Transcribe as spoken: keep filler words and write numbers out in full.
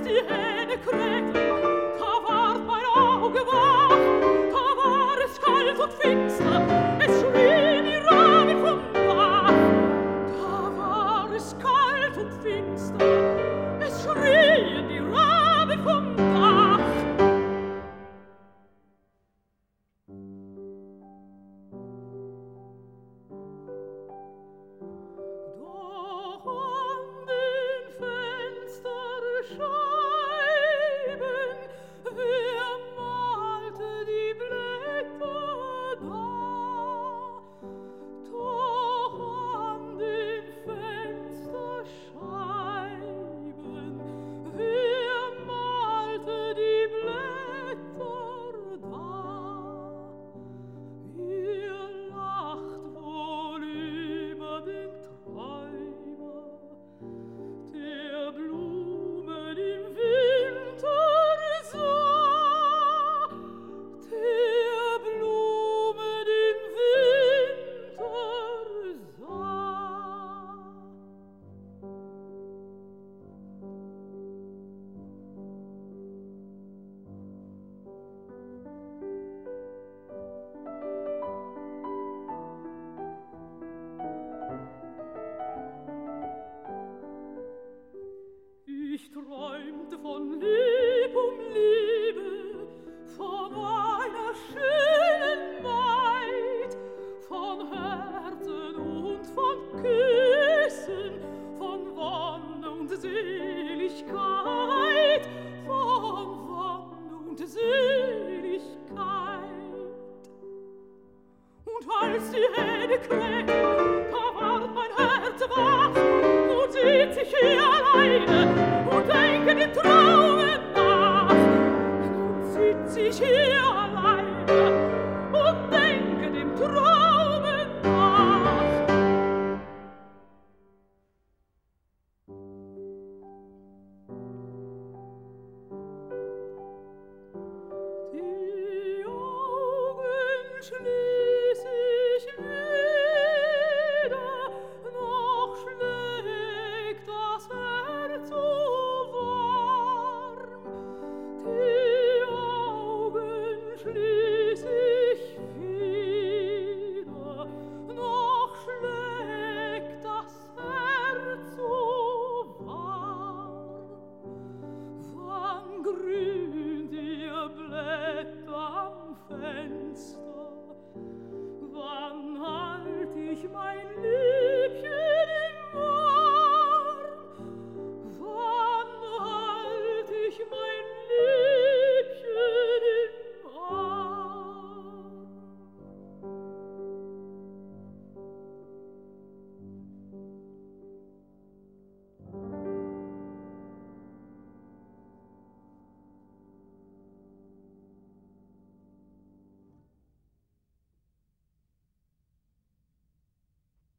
die Hähne krähten, da ward mein Auge wach, da war es kalt und finster, es schrie die Raben vom Dach. Da war es kalt und finster, es schrien die Raben vom Dach. Doch an den Fensterscheiben, wer malte die Blätter da? Doch an den Fensterscheiben, wer malte die Blätter da? Ihr lacht wohl über den Träumer, der Blumen im Winter sah, der Blumen im Winter sah. Ich träumte von Lieb um Liebe, von einer schönen Maid, von Herzen und von Küssen, von Wonne und Seligkeit, von Wonne und Seligkeit. Und als die Hähne krähten, da ward mein Herz wach, und sieht sich hier alleine und denke den Traumen nach. Und sieht sich hier